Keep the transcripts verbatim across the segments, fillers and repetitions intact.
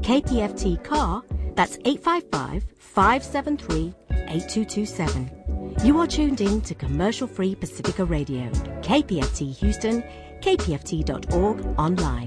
K P F T C A R, that's eight five five, five seven three, eight two two seven. You are tuned in to commercial-free Pacifica Radio, K P F T Houston, K P F T dot org online.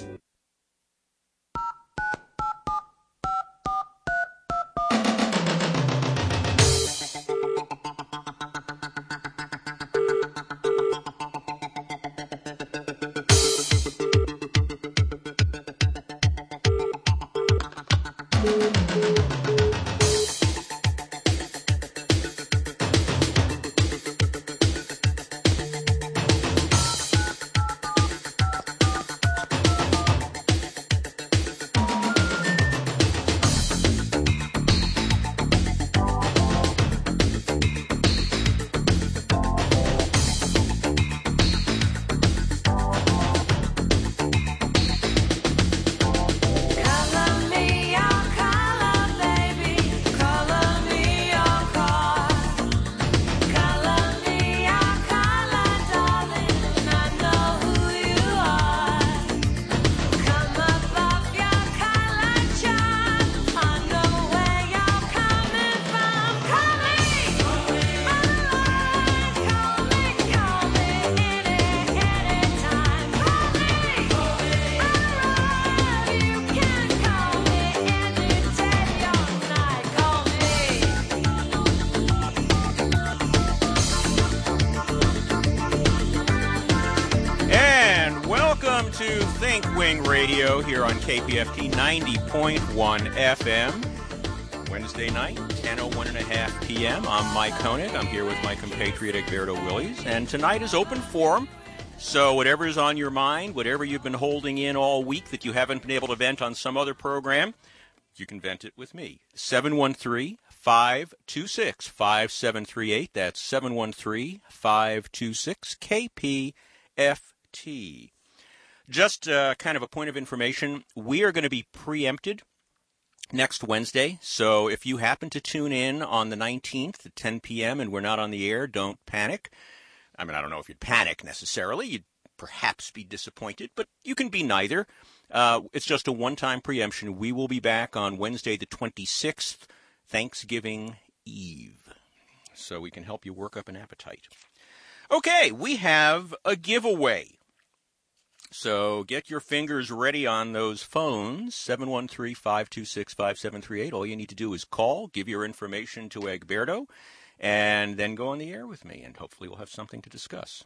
Radio here on K P F T ninety point one F M. Wednesday night, ten oh one and a half p.m. I'm Mike Koenig. I'm here with my compatriot Egberto Willies. And tonight is open forum. So whatever is on your mind, whatever you've been holding in all week that you haven't been able to vent on some other program, you can vent it with me. seven one three, five two six, five seven three eight. That's seven one three, five two six, K P F T. Just uh, kind of a point of information, we are going to be preempted next Wednesday, so if you happen to tune in on the nineteenth at ten p.m. and we're not on the air, don't panic. I mean, I don't know if you'd panic necessarily. You'd perhaps be disappointed, but you can be neither. Uh, it's just a one-time preemption. We will be back on Wednesday the twenty-sixth, Thanksgiving Eve, so we can help you work up an appetite. Okay, we have a giveaway. So get your fingers ready on those phones, seven one three, five two six, five seven three eight. All you need to do is call, give your information to Egberto, and then go on the air with me, and hopefully we'll have something to discuss.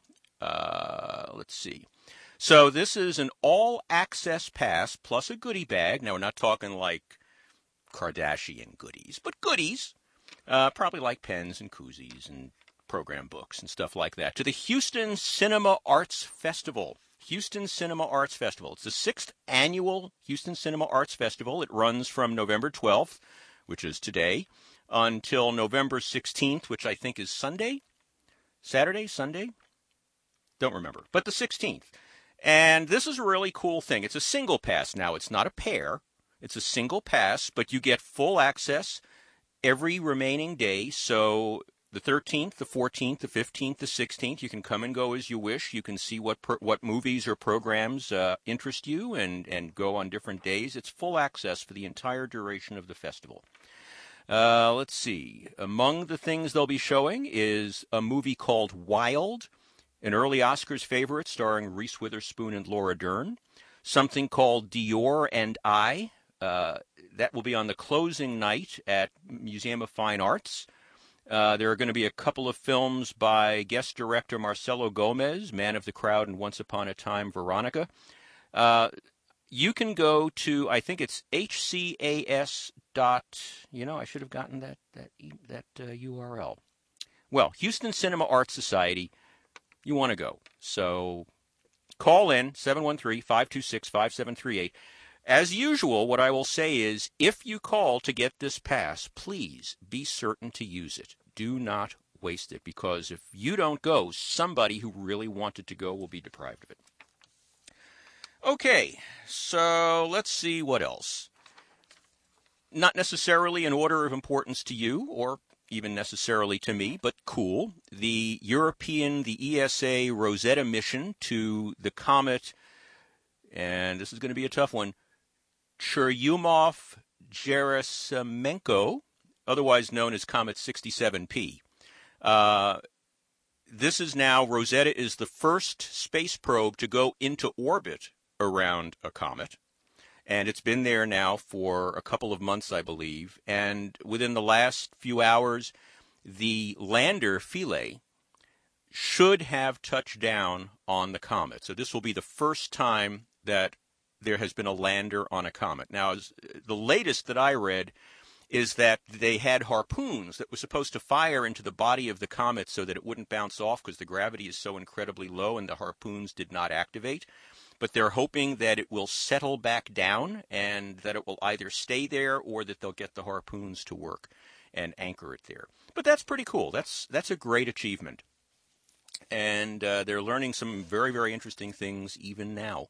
Uh, let's see. So this is an all-access pass plus a goodie bag. Now, we're not talking like Kardashian goodies, but goodies, uh, probably like pens and koozies and program books and stuff like that, to the Houston Cinema Arts Festival. Houston Cinema Arts Festival. It's the sixth annual Houston Cinema Arts Festival. It runs from November twelfth, which is today, until November sixteenth, which I think is Sunday? Saturday? Sunday? Don't remember. But the sixteenth. And this is a really cool thing. It's a single pass now. It's not a pair. It's a single pass, but you get full access every remaining day. So the thirteenth, the fourteenth, the fifteenth, the sixteenth, you can come and go as you wish. You can see what pro- what movies or programs uh, interest you and, and go on different days. It's full access for the entire duration of the festival. Uh, let's see. Among the things they'll be showing is a movie called Wild, an early Oscars favorite starring Reese Witherspoon and Laura Dern. Something called Dior and I. Uh, that will be on the closing night at Museum of Fine Arts. Uh, there are going to be a couple of films by guest director Marcelo Gomez, Man of the Crowd and Once Upon a Time, Veronica. Uh, you can go to, I think it's H C A S dot, you know, I should have gotten that that that uh, U R L. Well, Houston Cinema Arts Society, you want to go. So call in, seven one three, five two six, five seven three eight. As usual, what I will say is, if you call to get this pass, please be certain to use it. Do not waste it, because if you don't go, somebody who really wanted to go will be deprived of it. Okay, so let's see what else. Not necessarily in order of importance to you, or even necessarily to me, but cool. The European, the E S A Rosetta mission to the comet, and this is going to be a tough one, Churyumov-Gerasimenko, otherwise known as Comet sixty-seven P. Uh, this is now, Rosetta is the first space probe to go into orbit around a comet. And it's been there now for a couple of months, I believe. And within the last few hours, the lander, Philae, should have touched down on the comet. So this will be the first time that there has been a lander on a comet. Now, as, the latest that I read is that they had harpoons that were supposed to fire into the body of the comet so that it wouldn't bounce off because the gravity is so incredibly low, and the harpoons did not activate. But they're hoping that it will settle back down and that it will either stay there or that they'll get the harpoons to work and anchor it there. But that's pretty cool. That's that's a great achievement. And uh, they're learning some very, very interesting things even now.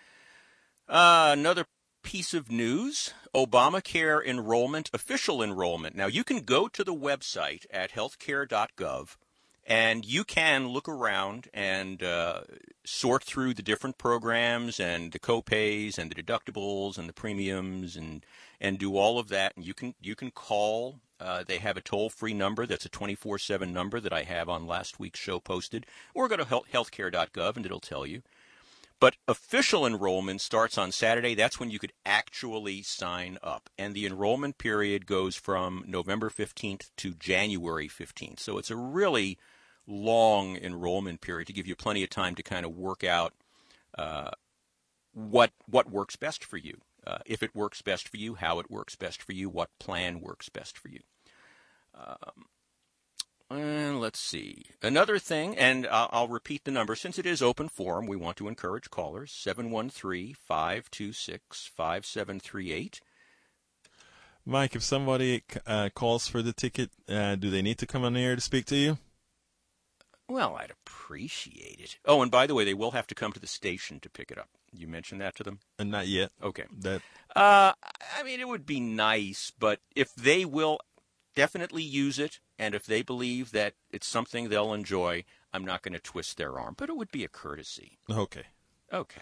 Uh, another piece of news, Obamacare enrollment, official enrollment. Now, you can go to the website at healthcare dot gov, and you can look around and uh, sort through the different programs and the copays and the deductibles and the premiums and and do all of that. And you can you can call. Uh, they have a toll-free number that's a twenty-four seven number that I have on last week's show posted. Or go to healthcare dot gov and it'll tell you. But official enrollment starts on Saturday. That's when you could actually sign up. And the enrollment period goes from November fifteenth to January fifteenth. So it's a really long enrollment period to give you plenty of time to kind of work out uh, what what works best for you. Uh, if it works best for you, how it works best for you, what plan works best for you. Um, and let's see. Another thing, and I'll, I'll repeat the number. Since it is open forum, we want to encourage callers, seven one three, five two six, five seven three eight. Mike, if somebody uh, calls for the ticket, uh, do they need to come on air to speak to you? Well, I'd appreciate it. Oh, and by the way, they will have to come to the station to pick it up. You mentioned that to them? Uh, not yet. Okay. That. Uh, I mean, it would be nice, but if they will definitely use it, and if they believe that it's something they'll enjoy, I'm not going to twist their arm. But it would be a courtesy. Okay. Okay.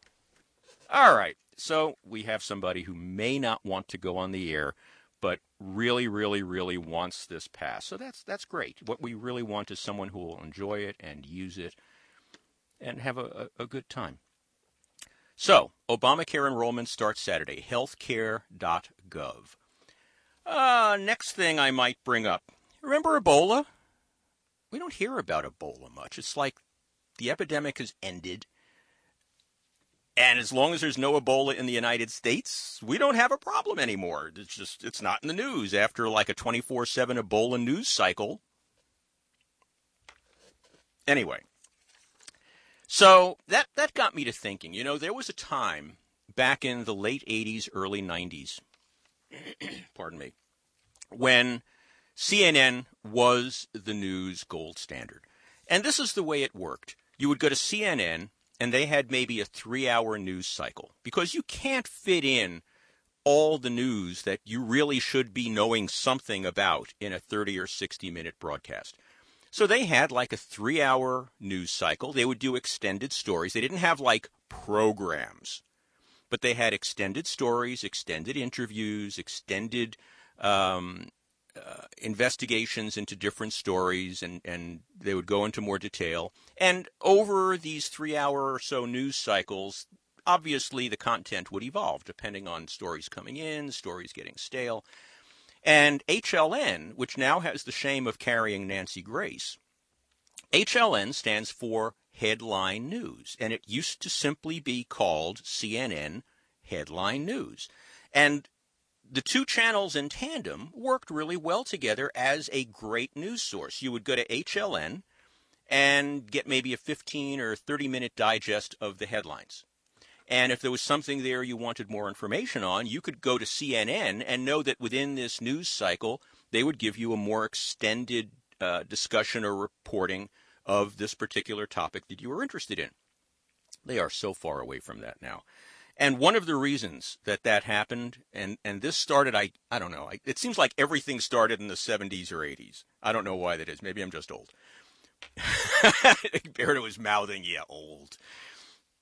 All right. So we have somebody who may not want to go on the air, but really, really, really wants this pass. So that's that's great. What we really want is someone who will enjoy it and use it and have a, a, a good time. So, Obamacare enrollment starts Saturday, healthcare dot gov. Uh, next thing I might bring up. Remember Ebola? We don't hear about Ebola much. It's like the epidemic has ended. And as long as there's no Ebola in the United States, we don't have a problem anymore. It's just, it's not in the news after like a twenty-four seven Ebola news cycle. Anyway. So that, that got me to thinking, you know, there was a time back in the late eighties, early nineties, pardon me, when C N N was the news gold standard. And this is the way it worked. You would go to C N N, and they had maybe a three-hour news cycle, because you can't fit in all the news that you really should be knowing something about in a thirty or sixty-minute broadcast. So they had like a three-hour news cycle. They would do extended stories. They didn't have like programs, but they had extended stories, extended interviews, extended um, uh, investigations into different stories, and, and they would go into more detail. And over these three-hour or so news cycles, obviously the content would evolve depending on stories coming in, stories getting stale. And H L N, which now has the shame of carrying Nancy Grace, H L N stands for Headline News, and it used to simply be called C N N Headline News. And the two channels in tandem worked really well together as a great news source. You would go to H L N and get maybe a fifteen or thirty minute digest of the headlines. And if there was something there you wanted more information on, you could go to C N N and know that within this news cycle, they would give you a more extended uh, discussion or reporting of this particular topic that you were interested in. They are so far away from that now. And one of the reasons that that happened, and, and this started, I, I don't know, I, it seems like everything started in the seventies or eighties. I don't know why that is. Maybe I'm just old. Berto was mouthing, yeah, old.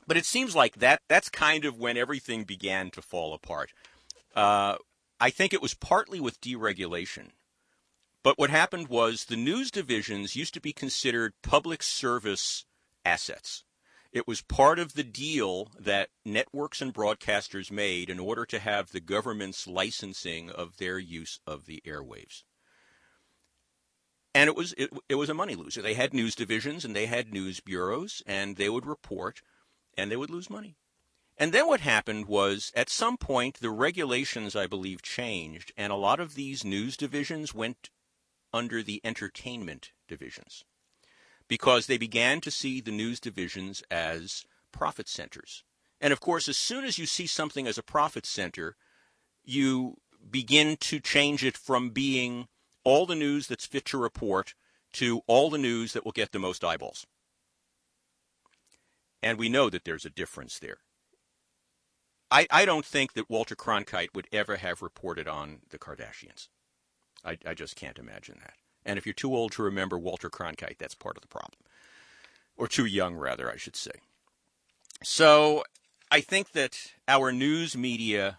But it seems like that that's kind of when everything began to fall apart. Uh, I think it was partly with deregulation. But what happened was the news divisions used to be considered public service assets. It was part of the deal that networks and broadcasters made in order to have the government's licensing of their use of the airwaves. And it was it, it was a money loser. They had news divisions and they had news bureaus, and they would report, and they would lose money. And then what happened was, at some point, the regulations, I believe, changed, and a lot of these news divisions went under the entertainment divisions, because they began to see the news divisions as profit centers. And, of course, as soon as you see something as a profit center, you begin to change it from being all the news that's fit to report to all the news that will get the most eyeballs. And we know that there's a difference there. I, I don't think that Walter Cronkite would ever have reported on the Kardashians. I, I just can't imagine that. And if you're too old to remember Walter Cronkite, that's part of the problem. Or too young, rather, I should say. So I think that our news media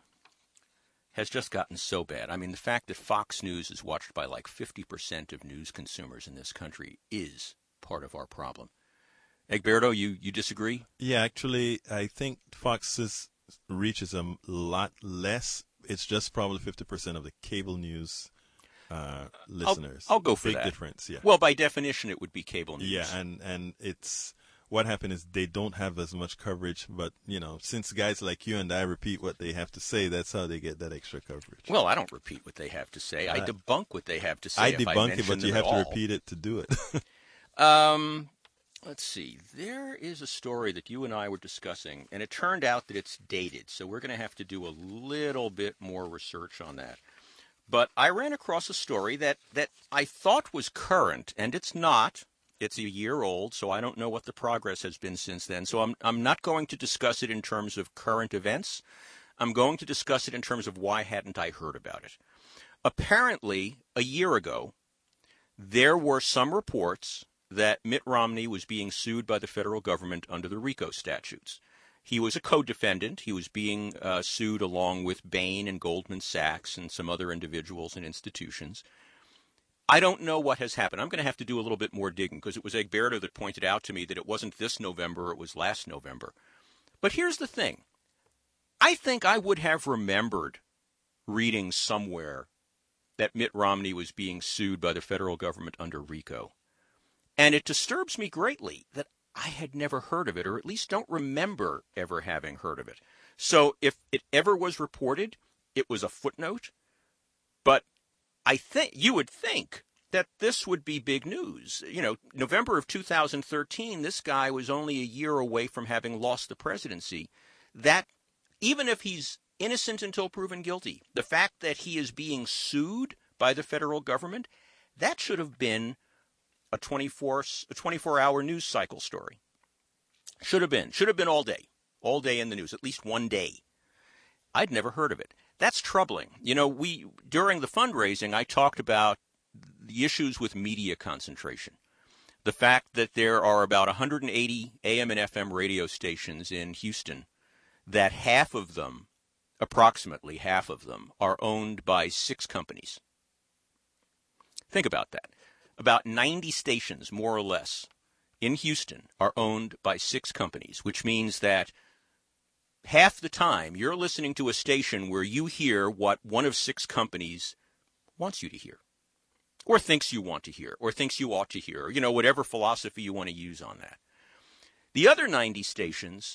has just gotten so bad. I mean, the fact that Fox News is watched by like fifty percent of news consumers in this country is part of our problem. Egberto, you, you disagree? Yeah, actually, I think Fox's reach is a lot less. It's just probably fifty percent of the cable news uh, listeners. I'll, I'll go for Big that. Big difference, yeah. Well, by definition, it would be cable news. Yeah, and, and it's what happened is they don't have as much coverage, but, you know, since guys like you and I repeat what they have to say, that's how they get that extra coverage. Well, I don't repeat what they have to say. I uh, debunk what they have to say. I if debunk I it, but you them have at to all. repeat it to do it. um... Let's see. There is a story that you and I were discussing, and it turned out that it's dated, so we're going to have to do a little bit more research on that. But I ran across a story that, that I thought was current, and it's not. It's a year old, so I don't know what the progress has been since then. So I'm I'm not going to discuss it in terms of current events. I'm going to discuss it in terms of why hadn't I heard about it. Apparently, a year ago, there were some reports that Mitt Romney was being sued by the federal government under the RICO statutes. He was a co-defendant. He was being uh, sued along with Bain and Goldman Sachs and some other individuals and institutions. I don't know what has happened. I'm going to have to do a little bit more digging because it was Egberto that pointed out to me that it wasn't this November, it was last November. But here's the thing. I think I would have remembered reading somewhere that Mitt Romney was being sued by the federal government under RICO. And it disturbs me greatly that I had never heard of it, or at least don't remember ever having heard of it. So if it ever was reported, it was a footnote. But I think you would think that this would be big news. You know, November of two thousand thirteen, this guy was only a year away from having lost the presidency. That, even if he's innocent until proven guilty, the fact that he is being sued by the federal government, that should have been a twenty-four, a twenty-four-hour news cycle story. Should have been. Should have been all day. All day in the news, at least one day. I'd never heard of it. That's troubling. You know, we during the fundraising, I talked about the issues with media concentration. The fact that there are about one hundred eighty A M and F M radio stations in Houston, that half of them, approximately half of them, are owned by six companies. Think about that. About ninety stations, more or less, in Houston are owned by six companies, which means that half the time you're listening to a station where you hear what one of six companies wants you to hear, or thinks you want to hear, or thinks you ought to hear, or, you know, whatever philosophy you want to use on that. The other ninety stations,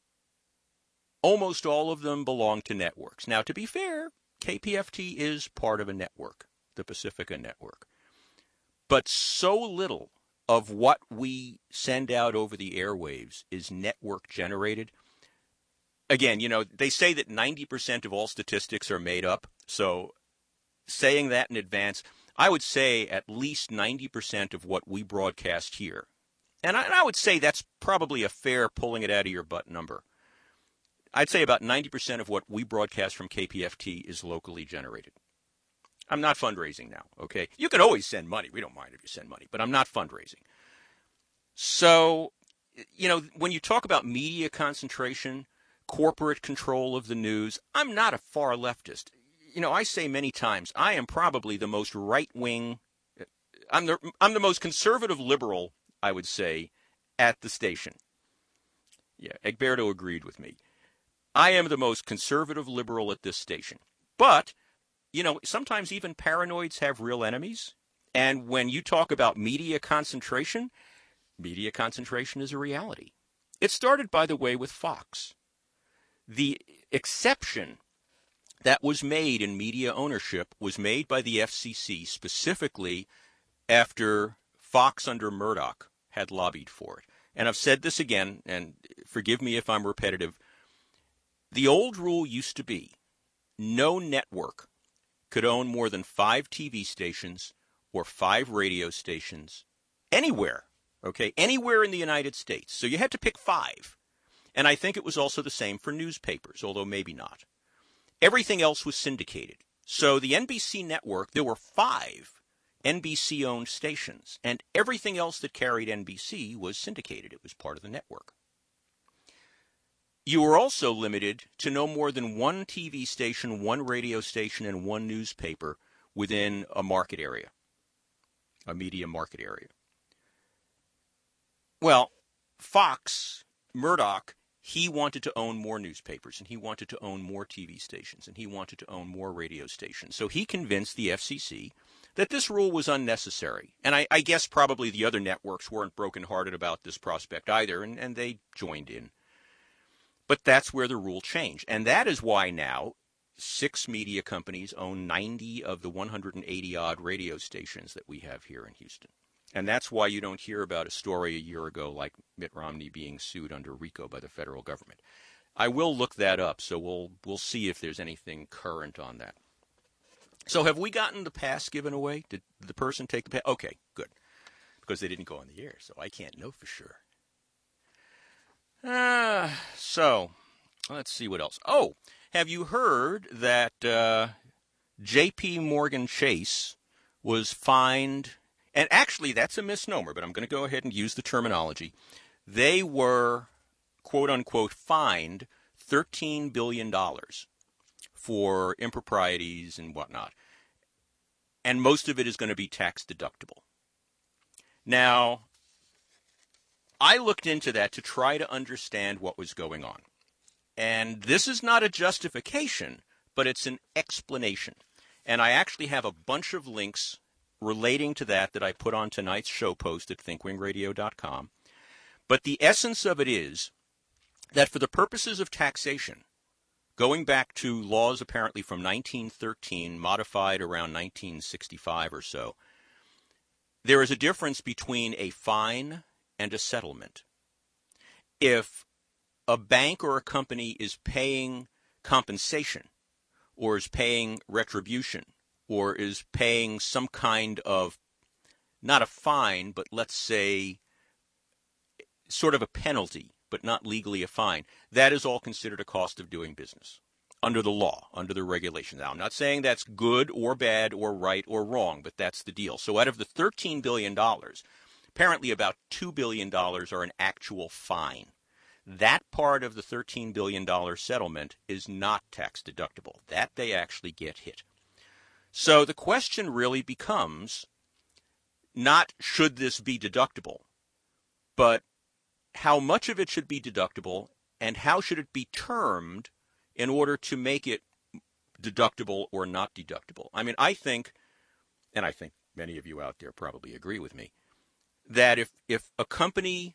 almost all of them belong to networks. Now, to be fair, K P F T is part of a network, the Pacifica Network. But so little of what we send out over the airwaves is network generated. Again, you know, they say that ninety percent of all statistics are made up. So saying that in advance, I would say at least ninety percent of what we broadcast here. And I, and I would say that's probably a fair pulling it out of your butt number. I'd say about ninety percent of what we broadcast from K P F T is locally generated. I'm not fundraising now, okay? You can always send money. We don't mind if you send money, but I'm not fundraising. So you know, when you talk about media concentration, corporate control of the news, I'm not a far leftist. You know, I say many times, I am probably the most right-wing, I'm the, I'm the most conservative liberal, I would say, at the station. Yeah, Egberto agreed with me. I am the most conservative liberal at this station. But, you know, sometimes even paranoids have real enemies. And when you talk about media concentration, media concentration is a reality. It started, by the way, with Fox. The exception that was made in media ownership was made by the F C C specifically after Fox under Murdoch had lobbied for it. And I've said this again, and forgive me if I'm repetitive. The old rule used to be no network could own more than five T V stations or five radio stations anywhere, okay, anywhere in the United States. So you had to pick five. And I think it was also the same for newspapers, although maybe not. Everything else was syndicated. So the N B C network, there were five N B C-owned stations, and everything else that carried N B C was syndicated. It was part of the network. You were also limited to no more than one T V station, one radio station, and one newspaper within a market area, a media market area. Well, Fox, Murdoch, he wanted to own more newspapers, and he wanted to own more T V stations, and he wanted to own more radio stations. So he convinced the F C C that this rule was unnecessary. And I, I guess probably the other networks weren't brokenhearted about this prospect either, and, and they joined in. But that's where the rule changed. And that is why now six media companies own ninety of the one hundred eighty-odd radio stations that we have here in Houston. And that's why you don't hear about a story a year ago like Mitt Romney being sued under RICO by the federal government. I will look that up, so we'll we'll see if there's anything current on that. So have we gotten the pass given away? Did the person take the pass? Okay, good. Because they didn't go on the air, so I can't know for sure. Uh, so, let's see what else. Oh, have you heard that uh, J P Morgan Chase was fined? And actually, that's a misnomer, but I'm going to go ahead and use the terminology. They were, quote-unquote, fined thirteen billion dollars for improprieties and whatnot. And most of it is going to be tax deductible. Now, I looked into that to try to understand what was going on. And this is not a justification, but it's an explanation. And I actually have a bunch of links relating to that that I put on tonight's show post at think wing radio dot com. But the essence of it is that for the purposes of taxation, going back to laws apparently from nineteen thirteen, modified around nineteen sixty-five or so, there is a difference between a fine and a settlement. If a bank or a company is paying compensation or is paying retribution or is paying some kind of, not a fine, but let's say sort of a penalty, but not legally a fine, that is all considered a cost of doing business under the law, under the regulations. Now, I'm not saying that's good or bad or right or wrong, but that's the deal. So out of the thirteen billion dollars, apparently about two billion dollars are an actual fine. That part of the thirteen billion dollars settlement is not tax deductible. That they actually get hit. So the question really becomes not should this be deductible, but how much of it should be deductible and how should it be termed in order to make it deductible or not deductible. I mean, I think, and I think many of you out there probably agree with me, that if, if a company,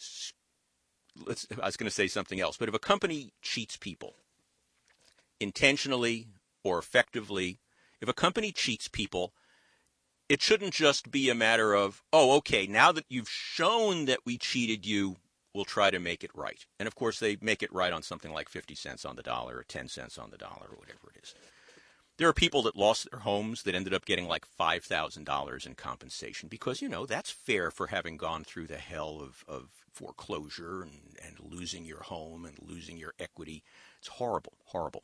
let's, I was going to say something else, but if a company cheats people intentionally or effectively, if a company cheats people, it shouldn't just be a matter of, oh, okay, now that you've shown that we cheated you, we'll try to make it right. And, of course, they make it right on something like fifty cents on the dollar or ten cents on the dollar or whatever it is. There are people that lost their homes that ended up getting like five thousand dollars in compensation because, you know, that's fair for having gone through the hell of, of foreclosure and, and losing your home and losing your equity. It's horrible, horrible.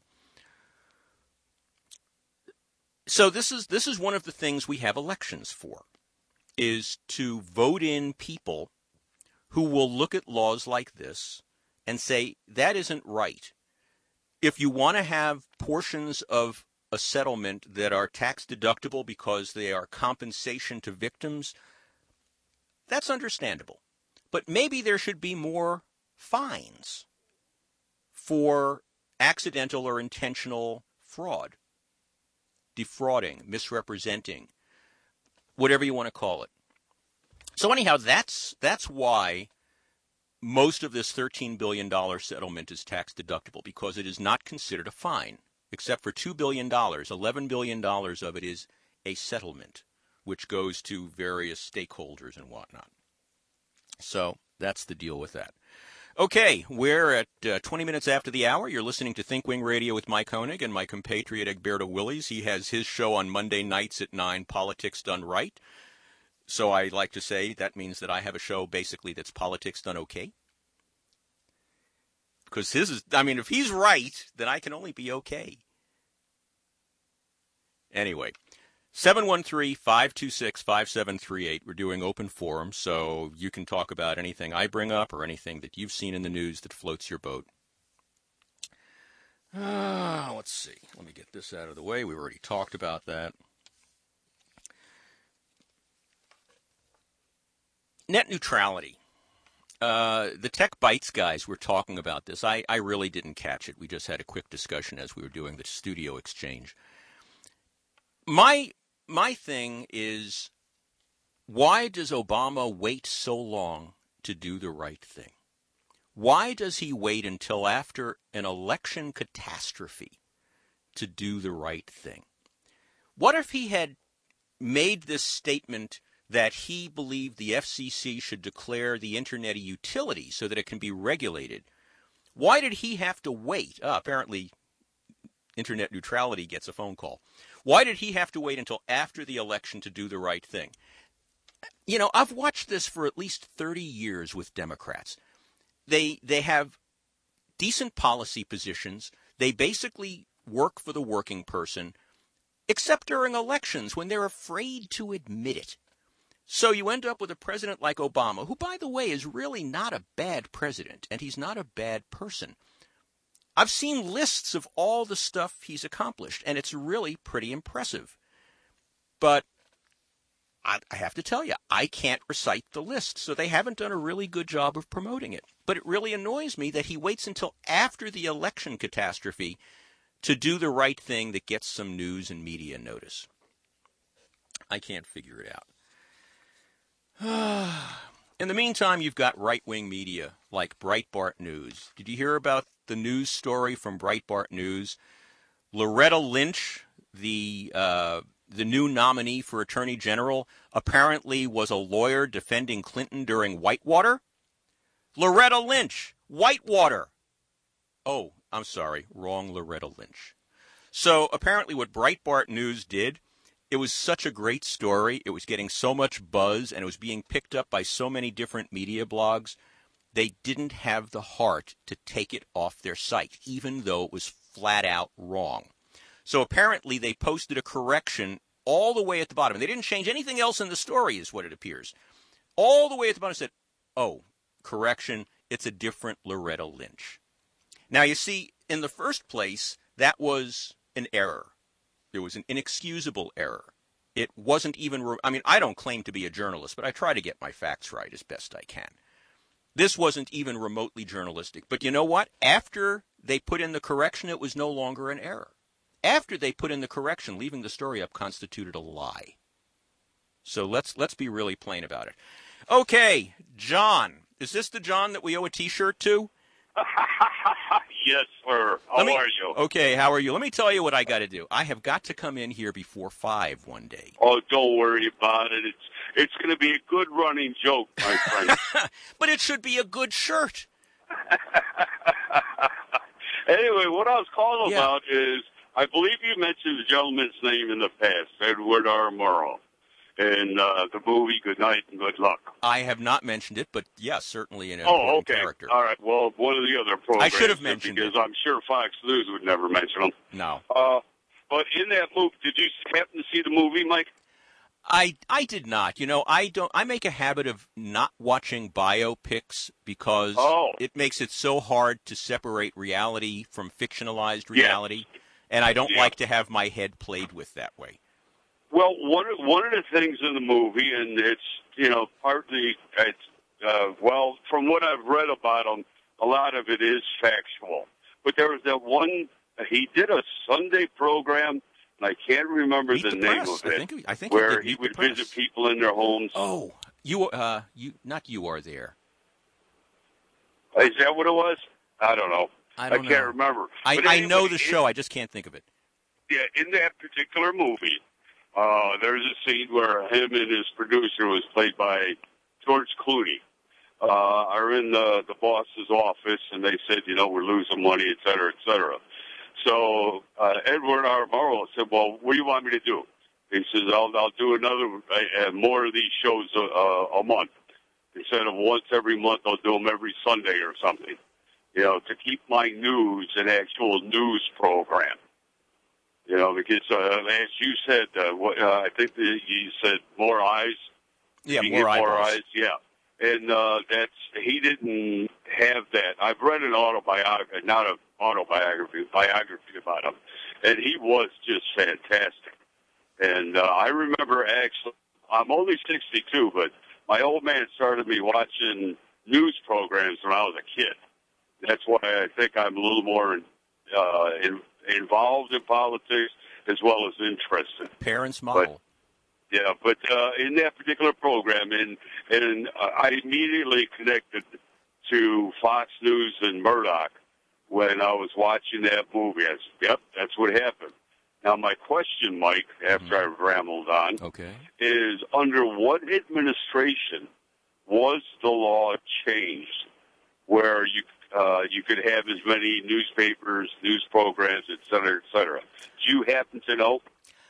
So this is this is one of the things we have elections for, is to vote in people who will look at laws like this and say, that isn't right. If you want to have portions of a settlement that are tax deductible because they are compensation to victims, that's understandable. But maybe there should be more fines for accidental or intentional fraud, defrauding, misrepresenting, whatever you want to call it. So anyhow, that's that's why most of this thirteen billion dollars settlement is tax deductible, because it is not considered a fine. Except for two billion dollars, eleven billion dollars of it is a settlement, which goes to various stakeholders and whatnot. So that's the deal with that. Okay, we're at uh, twenty minutes after the hour. You're listening to Think Wing Radio with Mike Honig and my compatriot Egberto Willies. He has his show on Monday nights at nine, Politics Done Right. So I like to say that means that I have a show basically that's politics done okay. Because his is, I mean, if he's right, then I can only be okay. Anyway, seven one three, five two six, five seven three eight. We're doing open forum, so you can talk about anything I bring up or anything that you've seen in the news that floats your boat. Uh, let's see. Let me get this out of the way. We already talked about that. Net neutrality. Uh, the Tech Bytes guys were talking about this. I, I really didn't catch it. We just had a quick discussion as we were doing the studio exchange. My my thing is, why does Obama wait so long to do the right thing? Why does he wait until after an election catastrophe to do the right thing? What if he had made this statement that he believed the F C C should declare the Internet a utility so that it can be regulated? Why did he have to wait? Uh, apparently, Internet neutrality gets a phone call. Why did he have to wait until after the election to do the right thing? You know, I've watched this for at least thirty years with Democrats. They they have decent policy positions. They basically work for the working person, except during elections when they're afraid to admit it. So you end up with a president like Obama, who, by the way, is really not a bad president, and he's not a bad person. I've seen lists of all the stuff he's accomplished, and it's really pretty impressive. But I, I have to tell you, I can't recite the list, so they haven't done a really good job of promoting it. But it really annoys me that he waits until after the election catastrophe to do the right thing that gets some news and media notice. I can't figure it out. In the meantime, you've got right-wing media like Breitbart News. Did you hear about the news story from Breitbart News? Loretta Lynch, the uh, the new nominee for Attorney General, apparently was a lawyer defending Clinton during Whitewater. Loretta Lynch, Whitewater. Oh, I'm sorry, wrong Loretta Lynch. So apparently what Breitbart News did, it was such a great story. It was getting so much buzz, and it was being picked up by so many different media blogs. They didn't have the heart to take it off their site, even though it was flat out wrong. So apparently they posted a correction all the way at the bottom. They didn't change anything else in the story, is what it appears. All the way at the bottom said, oh, correction, it's a different Loretta Lynch. Now, you see, in the first place, that was an error. It was an inexcusable error. It wasn't even, re- I mean, I don't claim to be a journalist, but I try to get my facts right as best I can. This wasn't even remotely journalistic. But you know what? After they put in the correction, it was no longer an error. After they put in the correction, leaving the story up constituted a lie. So let's let's be really plain about it. Okay, John. Is this the John that we owe a T-shirt to? Yes, sir. How me, are you? Okay, how are you? Let me tell you what I got to do. I have got to come in here before five one day. Oh, don't worry about it. It's it's going to be a good running joke, my friend. But it should be a good shirt. Anyway, what I was calling yeah. about is, I believe you mentioned the gentleman's name in the past, Edward R. Murrow, in uh, the movie Good Night and Good Luck. I have not mentioned it, but yes, certainly an oh, important okay. character. All right. Well, one of the other programs. I should have mentioned because it. I'm sure Fox News would never mention him. No. Uh, but in that movie, did you happen to see the movie, Mike? I I did not. You know, I don't. I make a habit of not watching biopics because Oh. it makes it so hard to separate reality from fictionalized reality, yeah. and I don't yeah. like to have my head played with that way. Well, one of, one of the things in the movie, and it's you know partly it's uh, well from what I've read about him, a lot of it is factual. But there was that one he did a Sunday program. And I can't remember Meet the, the name press. of it. I think, I think where he, he would visit people in their homes. Oh, you, uh, you, not you are there. Is that what it was? I don't know. I, don't I can't know. remember. I, but I anyway, know the it, show. I just can't think of it. Yeah, in that particular movie, uh, there's a scene where him and his producer was played by George Clooney. Uh, are in the, the boss's office, and they said, you know, we're losing money, et cetera, et cetera. So uh, Edward R. Murrow said, well, what do you want me to do? He says, I'll, I'll do another, uh, more of these shows a, uh, a month. Instead of once every month, I'll do them every Sunday or something, you know, to keep my news an actual news program. You know, because uh, as you said, uh, what, uh, I think the, you said more eyes. Yeah, you more, more eyes. eyes. Yeah. And uh, that's he didn't have that. I've read an autobiography, not an autobiography, biography about him, and he was just fantastic. And uh, I remember actually, I'm only sixty-two, but my old man started me watching news programs when I was a kid. That's why I think I'm a little more uh, in, involved in politics as well as interested. Parents model. But, Yeah, but uh, in that particular program, and and uh, I immediately connected to Fox News and Murdoch when I was watching that movie. I said, yep, that's what happened. Now, my question, Mike, after mm-hmm. I've rambled on, okay. is under what administration was the law changed where you uh, you could have as many newspapers, news programs, et cetera, et cetera? Do you happen to know?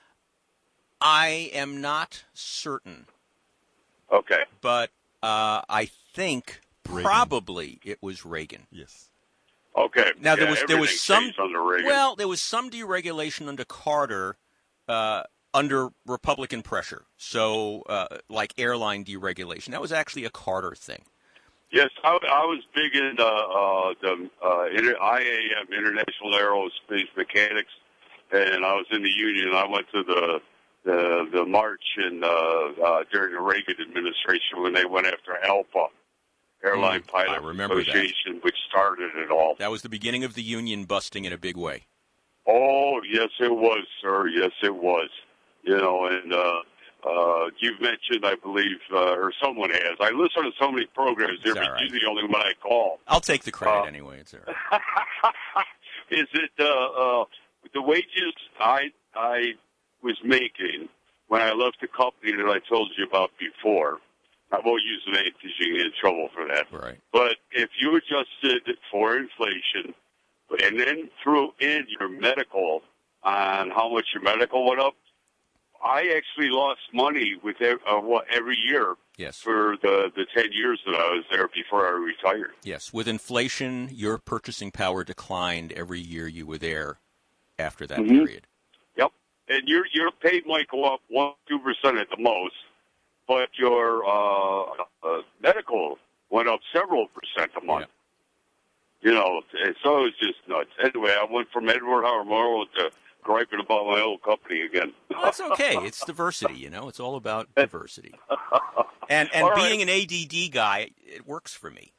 I am not certain. Okay. But uh, I think Reagan. probably it was Reagan. Yes. Okay. Now there yeah, was there was some under Reagan. well there was some deregulation under Carter uh, under Republican pressure. So uh, like airline deregulation, that was actually a Carter thing. Yes, I, I was big into uh, the uh, I A M, International Aerospace Mechanics, and I was in the union. I went to the the, the march in, uh, uh, during the Reagan administration when they went after ALPA, Airline mm, Pilot Association, that. which started it all. That was the beginning of the union busting in a big way. Oh, yes, it was, sir. Yes, it was. You know, and uh, uh, you've mentioned, I believe, uh, or someone has. I listen to so many programs here, but right. You're the only one I call. I'll take the credit uh, anyway. It's all right. Is it uh, uh, the wages I I was making when I left the company that I told you about before? I won't use the name because you get in trouble for that. Right. But if you adjusted for inflation and then threw in your medical on how much your medical went up, I actually lost money with every, uh, what, every year yes. for the, the ten years that I was there before I retired. Yes. With inflation, your purchasing power declined every year you were there after that mm-hmm. period. Yep. And your your pay might go up one, two percent at the most, but your uh, uh, medical went up several percent a month. Yeah. You know, so it was just nuts. Anyway, I went from Edward R. Murrow to griping about my old company again. Well, that's okay. It's diversity, you know. It's all about diversity. And and all being right. an A D D guy, it works for me.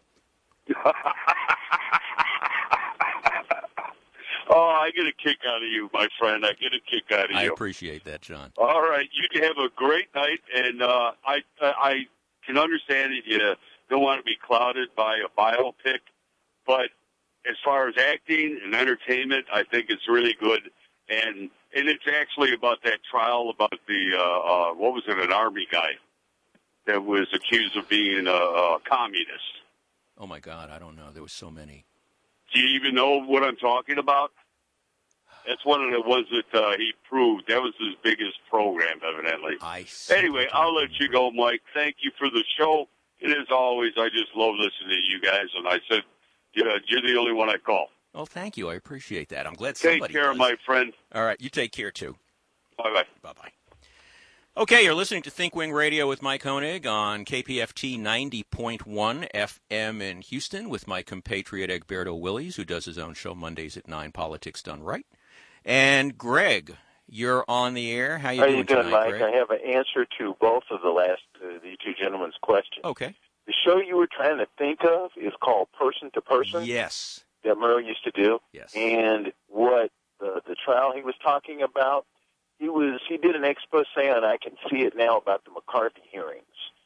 Oh, I get a kick out of you, my friend. I get a kick out of you. I appreciate that, John. All right. You have a great night, and uh, I I can understand that you don't want to be clouded by a biopic, but as far as acting and entertainment, I think it's really good. And and it's actually about that trial about the, uh, uh, what was it, an army guy that was accused of being a, a communist. Oh, my God. I don't know. There was so many. Do you even know what I'm talking about? That's one of the ones that uh, he proved. That was his biggest program, evidently. I anyway, I'll let you go, Mike. Thank you for the show. And as always, I just love listening to you guys. And I said, yeah, you're the only one I call. Well, thank you. I appreciate that. I'm glad take somebody care, does. my friend. All right. You take care, too. Bye-bye. Bye-bye. Okay, you're listening to Think Wing Radio with Mike Koenig on K P F T ninety point one F M in Houston with my compatriot Egberto Willies, who does his own show Mondays at nine, Politics Done Right. And Greg, you're on the air. How you How doing you doing, tonight, Mike? Greg? I have an answer to both of the last, uh, the two gentlemen's questions. Okay. The show you were trying to think of is called Person to Person. Yes. That Murrow used to do. Yes. And what the, the trial he was talking about, he was he did an expose on, I can see it now, about the McCarthy hearings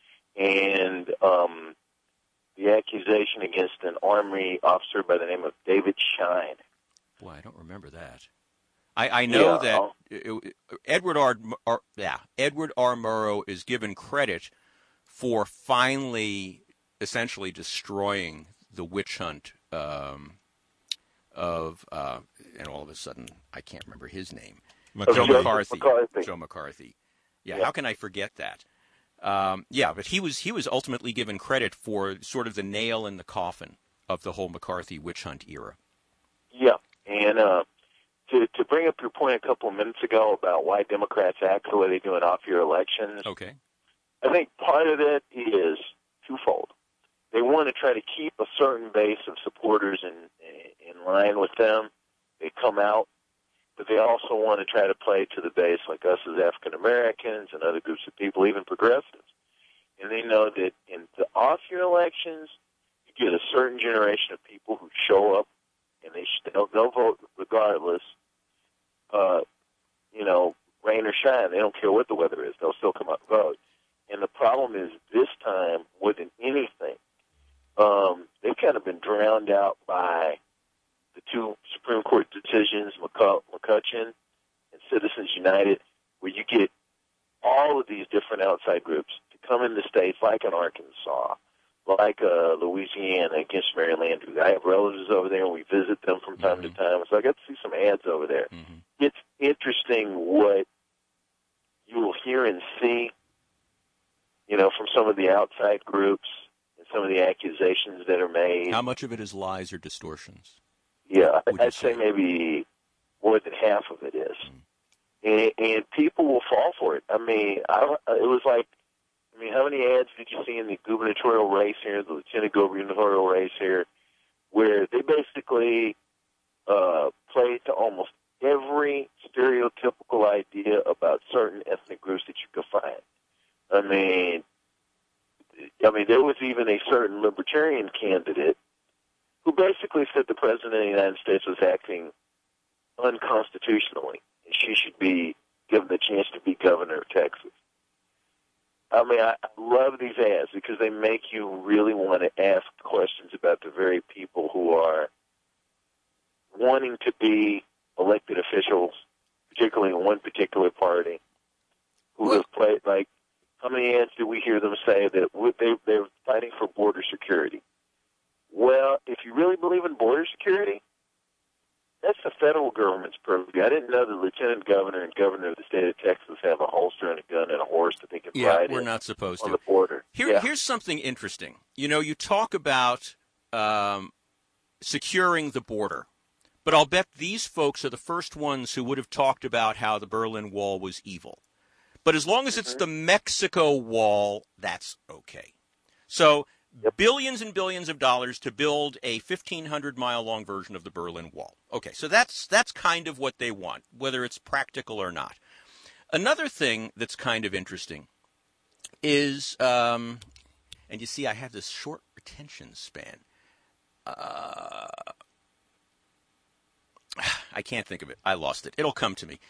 and um, the accusation against an Army officer by the name of David Shine. Boy, I don't remember that. I, I know Yeah, that I'll- it, it, Edward R. R. Yeah, Edward R. Murrow is given credit for finally, essentially destroying the witch hunt um, of, uh, and all of a sudden, I can't remember his name. Joe Joe McCarthy. McCarthy. Joe McCarthy. Yeah, Yeah. how can I forget that? Um, yeah, but he was he was ultimately given credit for sort of the nail in the coffin of the whole McCarthy witch hunt era. Yeah, and uh, to to bring up your point a couple of minutes ago about why Democrats act the way they do in off-year elections, Okay. I think part of it is twofold. They want to try to keep a certain base of supporters in in line with them. They come out, but they also want to try to play to the base, like us as African Americans and other groups of people, even progressives. And they know that in the off-year elections, you get a certain generation of people who show up, and they they'll, they'll vote regardless. Uh, you know, rain or shine, they don't care what the weather is; they'll still come out and vote. And the problem is, this time, more than anything, um, they've kind of been drowned out by the two Supreme Court decisions, McCu- McCutcheon and Citizens United, where you get all of these different outside groups to come into states like in Arkansas, like uh, Louisiana against Mary Landrieu. I have relatives over there, and we visit them from time Mm-hmm. to time, so I got to see some ads over there. Mm-hmm. It's interesting what you will hear and see, you know, from some of the outside groups and some of the accusations that are made. How much of it is lies or distortions? Yeah, would you I'd say say? maybe more than half of it is. And, and people will fall for it. I mean, I, it was like, I mean, how many ads did you see in the gubernatorial race here, the lieutenant gubernatorial race here, where they basically uh, played to almost every stereotypical idea about certain ethnic groups that you could find. I mean, I mean, there was even a certain libertarian candidate who basically said the president of the United States was acting unconstitutionally, and she should be given the chance to be governor of Texas. I mean, I, I love these ads because they make you really want to ask questions about the very people who are wanting to be elected officials, particularly in one particular party, who Well- have played, like, how many ads do we hear them say that they, they're fighting for border security? Well, if you really believe in border security, that's the federal government's purview. I didn't know the lieutenant governor and governor of the state of Texas have a holster and a gun and a horse that they can Yeah, ride we're in not supposed on to. the border. Here, yeah. Here's something interesting. You know, you talk about um, securing the border, but I'll bet these folks are the first ones who would have talked about how the Berlin Wall was evil. But as long as it's the Mexico Wall, that's okay. So Yep. billions and billions of dollars to build a fifteen hundred mile long version of the Berlin Wall. Okay, so that's that's kind of what they want, whether it's practical or not. Another thing that's kind of interesting is, um, and you see I have this short retention span. Uh, I can't think of it. I lost it. It'll come to me.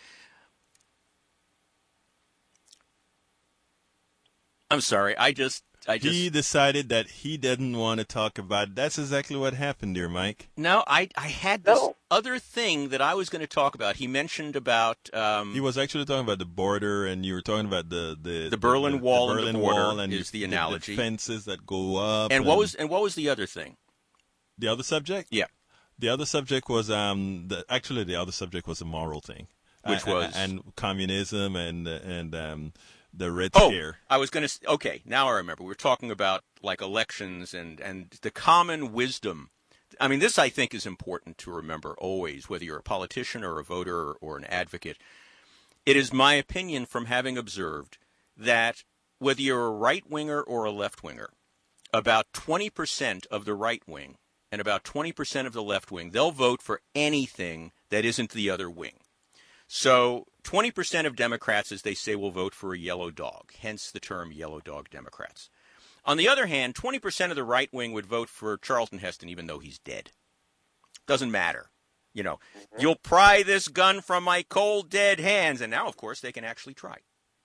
I'm sorry. I just, I just. He decided that he didn't want to talk about it. That's exactly what happened, dear Mike. No, I, I had this No. other thing that I was going to talk about. He mentioned about. Um, He was actually talking about the border, and you were talking about the the, The Berlin Wall and the Berlin border Wall and is you- the analogy. fences that go up. and what was and what was the other thing? the other subject? Yeah. The other subject was um the actually the other subject was a moral thing, Which Uh, was? and communism and and um the Red Oh, Scare. I was going to. Okay, now I remember. We were talking about like elections and and the common wisdom. I mean, this I think is important to remember always, whether you're a politician or a voter or, or an advocate. It is my opinion, from having observed, that whether you're a right-winger or a left-winger, about twenty percent of the right wing and about twenty percent of the left wing, they'll vote for anything that isn't the other wing. So twenty percent of Democrats, as they say, will vote for a yellow dog, hence the term yellow dog Democrats. On the other hand, twenty percent of the right wing would vote for Charlton Heston even though he's dead. Doesn't matter. You know, you'll pry this gun from my cold, dead hands. And now, of course, they can actually try.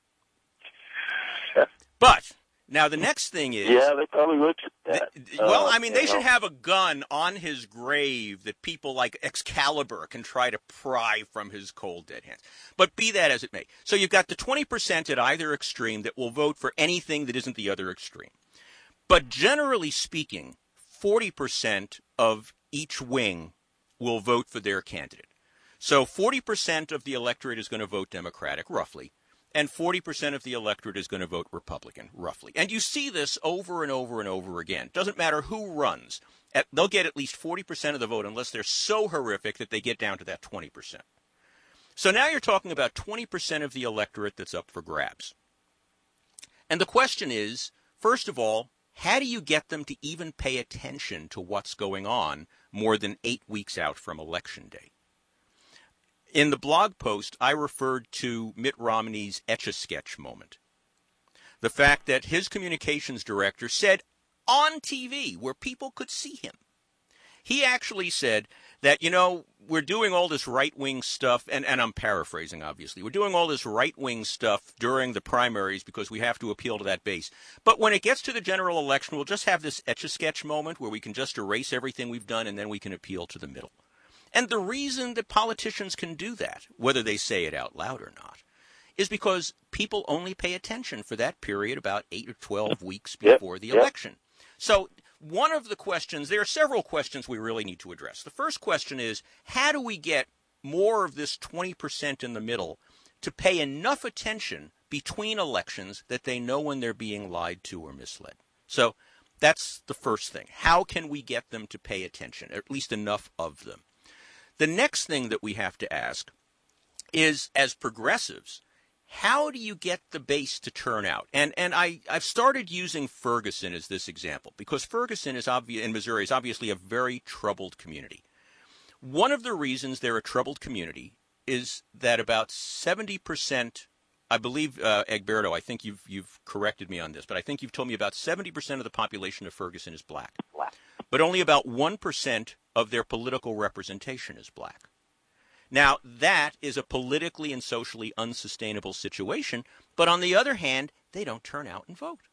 But now the next thing is... Yeah, they probably would. That, well, uh, I mean, they know. should have a gun on his grave that people like Excalibur can try to pry from his cold, dead hands. But be that as it may. So you've got the twenty percent at either extreme that will vote for anything that isn't the other extreme. But generally speaking, forty percent of each wing will vote for their candidate. So forty percent of the electorate is going to vote Democratic, roughly, and forty percent of the electorate is going to vote Republican, roughly. And you see this over and over and over again. Doesn't matter who runs. At, they'll get at least forty percent of the vote unless they're so horrific that they get down to that twenty percent. So now you're talking about twenty percent of the electorate that's up for grabs. And the question is, first of all, how do you get them to even pay attention to what's going on more than eight weeks out from Election Day? In the blog post, I referred to Mitt Romney's Etch-a-Sketch moment. The fact that his communications director said on T V, where people could see him, he actually said that, you know, we're doing all this right-wing stuff, and, and I'm paraphrasing, obviously. We're doing all this right-wing stuff during the primaries because we have to appeal to that base. But when it gets to the general election, we'll just have this Etch-a-Sketch moment where we can just erase everything we've done, and then we can appeal to the middle. And the reason that politicians can do that, whether they say it out loud or not, is because people only pay attention for that period about eight or twelve weeks before yep, the yep. election. So one of the questions, there are several questions we really need to address. The first question is, how do we get more of this twenty percent in the middle to pay enough attention between elections that they know when they're being lied to or misled? So that's the first thing. How can we get them to pay attention, or at least enough of them? The next thing that we have to ask is, as progressives, how do you get the base to turn out? And and I, I've started using Ferguson as this example because Ferguson is obvi- in Missouri is obviously a very troubled community. One of the reasons they're a troubled community is that about seventy percent, I believe, uh, Egberto, I think you've you've corrected me on this, but I think you've told me about seventy percent of the population of Ferguson is black. Black. But only about one percent of their political representation is black. Now, that is a politically and socially unsustainable situation, but on the other hand, they don't turn out and vote.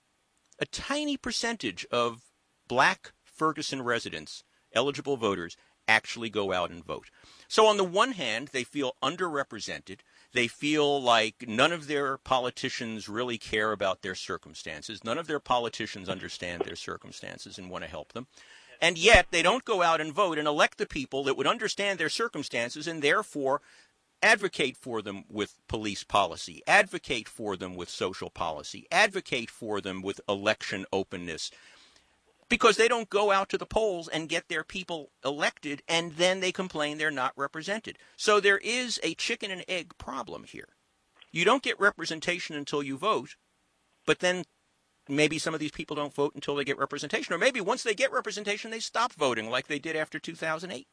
A tiny percentage of black Ferguson residents, eligible voters, actually go out and vote. So on the one hand, they feel underrepresented. They feel like none of their politicians really care about their circumstances. None of their politicians understand their circumstances and want to help them. And yet they don't go out and vote and elect the people that would understand their circumstances and therefore advocate for them with police policy, advocate for them with social policy, advocate for them with election openness, because they don't go out to the polls and get their people elected and then they complain they're not represented. So there is a chicken and egg problem here. You don't get representation until you vote, but then maybe some of these people don't vote until they get representation. Or maybe once they get representation, they stop voting like they did after two thousand eight.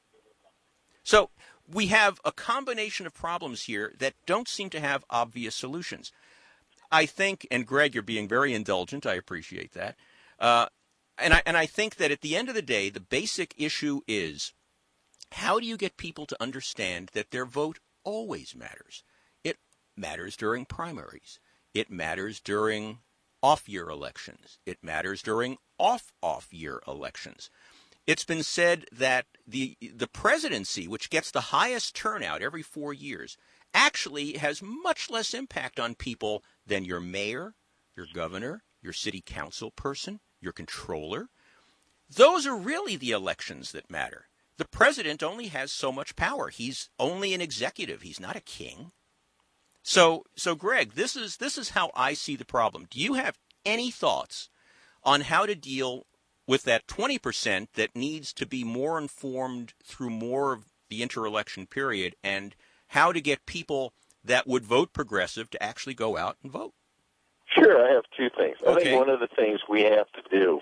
So we have a combination of problems here that don't seem to have obvious solutions. I think, and Greg, you're being very indulgent. I appreciate that. Uh, and I and I think that at the end of the day, the basic issue is, how do you get people to understand that their vote always matters? It matters during primaries. It matters during off-year elections. It matters during off-off-year elections. It's been said that the the presidency, which gets the highest turnout every four years, actually has much less impact on people than your mayor, your governor, your city council person, your controller. Those are really the elections that matter. The president only has so much power. He's only an executive. He's not a king. So, so Greg, this is this is how I see the problem. Do you have any thoughts on how to deal with that twenty percent that needs to be more informed through more of the interelection period, and how to get people that would vote progressive to actually go out and vote? Sure, I have two things. I Okay. think one of the things we have to do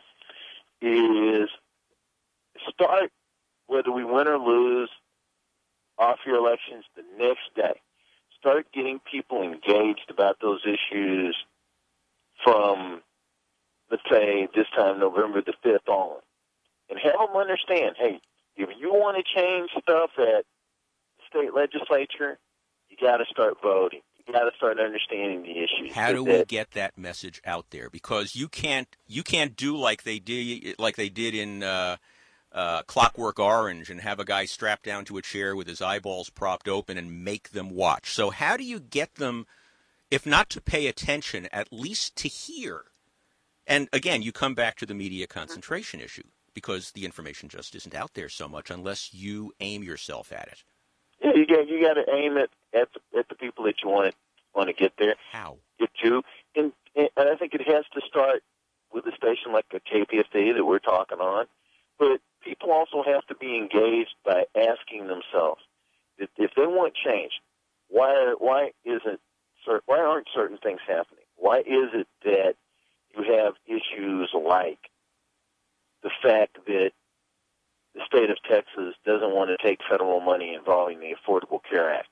is start, whether we win or lose, off-year elections the next day. Start getting people engaged about those issues from, let's say, this time, November the fifth on. And have them understand, hey, if you want to change stuff at the state legislature, you got to start voting. You got to start understanding the issues. How do that, we get that message out there? Because you can't you can't do like they did like they did in uh, uh, Clockwork Orange and have a guy strapped down to a chair with his eyeballs propped open and make them watch. So how do you get them, if not to pay attention, at least to hear? And again, you come back to the media concentration issue, because the information just isn't out there so much unless you aim yourself at it. Yeah, you got you got to aim it at the, at the people that you want to want to get there. How? Get to, and, and I think it has to start with a station like a K P F T that we're talking on. But people also have to be engaged by asking themselves if, if they want change, why why isn't why aren't certain things happening? Why is it that you have issues like the fact that the state of Texas doesn't want to take federal money involving the Affordable Care Act?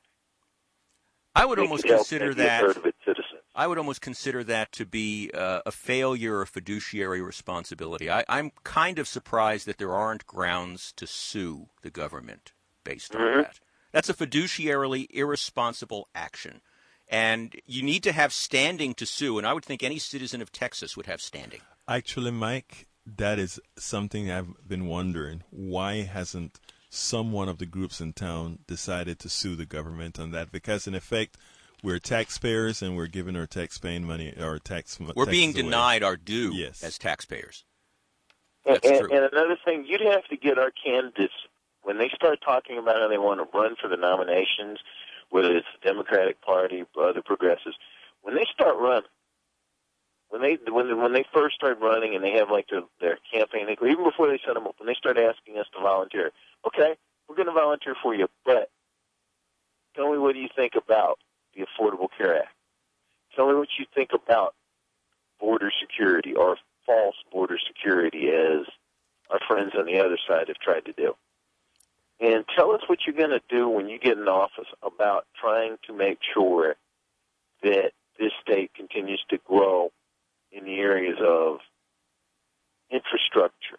I would It almost could help consider maybe a that. third of its citizens. I would almost consider that to be uh, a failure of fiduciary responsibility. I, I'm kind of surprised that there aren't grounds to sue the government based on Mm-hmm. that. That's a fiduciarily irresponsible action. And you need to have standing to sue, and I would think any citizen of Texas would have standing. Actually, Mike, that is something I've been wondering. Why hasn't some one of the groups in town decided to sue the government on that? Because, in effect, we're taxpayers and we're giving our tax-paying money, our tax We're being taxes away. denied our due Yes. as taxpayers. And, That's and, true. and another thing, you'd have to get our candidates, when they start talking about how they want to run for the nominations, whether it's the Democratic Party or other progressives, when they start running, when they when when they first start running and they have like their, their campaign, even before they set them up, when they start asking us to volunteer, okay, we're going to volunteer for you, but tell me what do you think about the Affordable Care Act? Tell me what you think about border security or false border security, as our friends on the other side have tried to do. And tell us what you're going to do when you get in office about trying to make sure that this state continues to grow in the areas of infrastructure.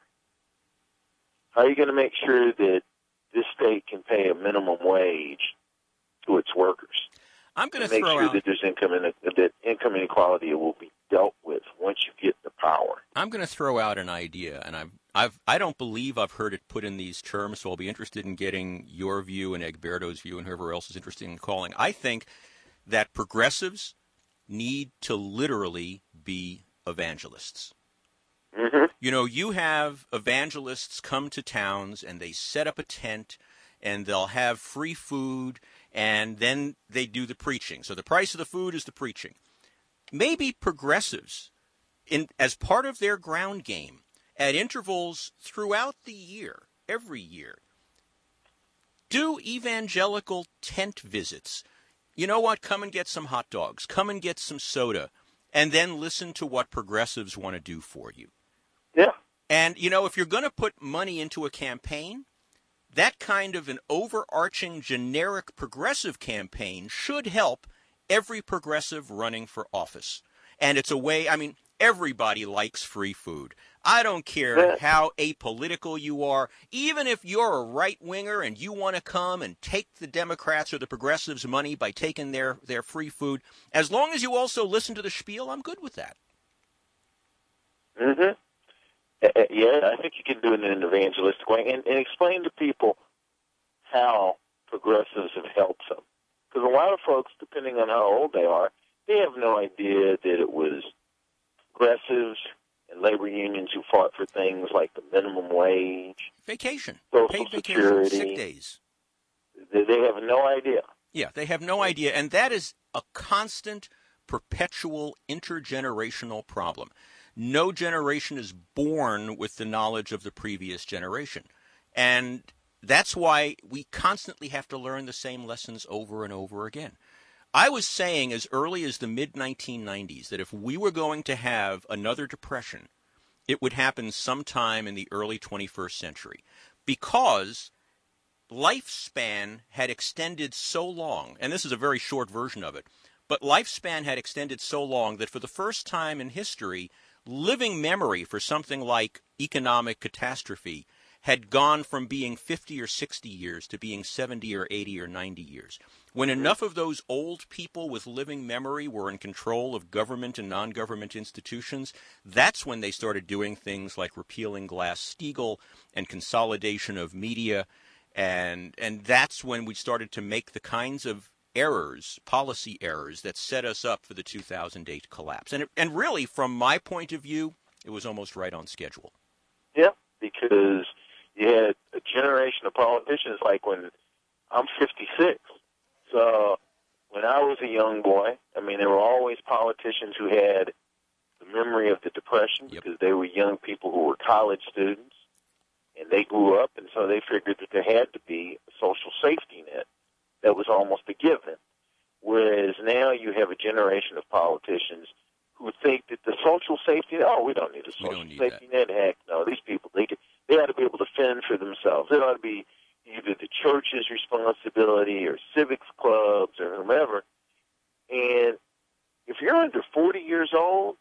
How are you going to make sure that this state can pay a minimum wage to its workers? I'm going And to make throw sure out. that there's income in, that income inequality will be dealt with once you get the power. I'm going to throw out an idea, and I've, I've, I don't believe I've heard it put in these terms, so I'll be interested in getting your view and Egberto's view and whoever else is interested in calling. I think that progressives need to literally be evangelists. Mm-hmm. You know, you have evangelists come to towns and they set up a tent and they'll have free food and then they do the preaching. So the price of the food is the preaching. Maybe progressives, in as part of their ground game, at intervals throughout the year, every year, do evangelical tent visits. You know what? Come and get some hot dogs. Come and get some soda. And then listen to what progressives want to do for you. Yeah. And, you know, if you're going to put money into a campaign, that kind of an overarching generic progressive campaign should help every progressive running for office. And it's a way, I mean, everybody likes free food. I don't care Yeah. how apolitical you are. Even if you're a right-winger and you want to come and take the Democrats or the progressives' money by taking their, their free food, as long as you also listen to the spiel, I'm good with that. Mm-hmm. Uh, Yeah, I think you can do it in an evangelistic way and, and explain to people how progressives have helped them. Because a lot of folks, depending on how old they are, they have no idea that it was progressives and labor unions who fought for things like the minimum wage, Vacation. Social Paid vacation. Security. Sick days. They, they have no idea. Yeah, they have no idea. And that is a constant, perpetual, intergenerational problem. No generation is born with the knowledge of the previous generation. And that's why we constantly have to learn the same lessons over and over again. I was saying as early as the mid nineteen nineties that if we were going to have another depression, it would happen sometime in the early twenty-first century, because lifespan had extended so long, and this is a very short version of it, but lifespan had extended so long that for the first time in history, living memory for something like economic catastrophe had gone from being fifty or sixty years to being seventy or eighty or ninety years. When enough of those old people with living memory were in control of government and non-government institutions, that's when they started doing things like repealing Glass-Steagall and consolidation of media, and and that's when we started to make the kinds of errors, policy errors, that set us up for the two thousand eight collapse. And, it, and really, from my point of view, it was almost right on schedule. Yeah, because you had a generation of politicians, like when I'm fifty-six. So when I was a young boy, I mean, there were always politicians who had the memory of the Depression, Yep. because they were young people who were college students, and they grew up, and so they figured that there had to be a social safety net that was almost a given. Whereas now you have a generation of politicians who think that the social safety net, oh, we don't need a We social don't need safety net. Heck, no, these people, they, could, they ought to be able to fend for themselves. It ought to be either the church's responsibility or civics clubs or whomever. And if you're under forty years old